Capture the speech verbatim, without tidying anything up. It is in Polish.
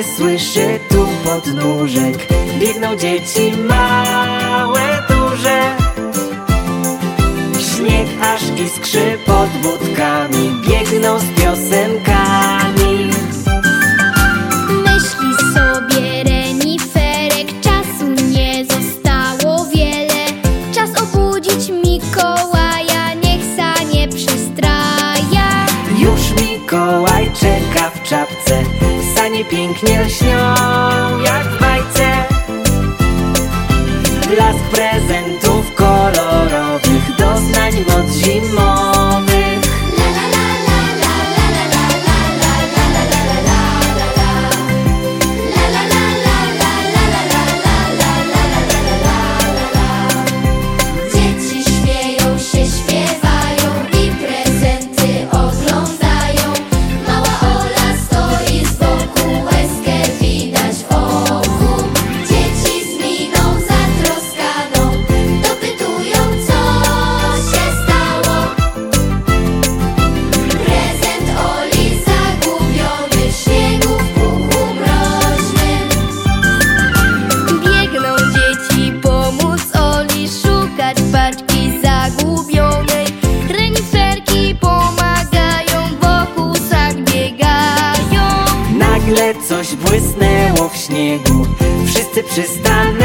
słyszy tu podnóżek. Biegną dzieci małe, duże. Śnieg aż iskrzy pod budkami, biegną z piosenkami. Myśli sobie reniferek, czasu nie zostało wiele. Czas obudzić Mikołaja, niech sa nie przestraja. Już Mikołaj czeka w czapce, sanie pięknie lśnią jak w bajce. Blask prezentów kolorowych, doznań moc zimowych. Dzieci śmieją się, śpiewają i prezenty oglądają. Mała Ola stoi z boku, łezkę widać w oku. Dzieci z miną zatroskaną dopytują, co się stało. Prezent Oli zagubiony w śniegu w puchu mroźnym. Biegną dzieci pomóc Oli szukać paczki zagubionej. Reniferki pomagają, wokół sak biegają. Nagle coś błysnęło w śniegu, wszyscy przystanęli.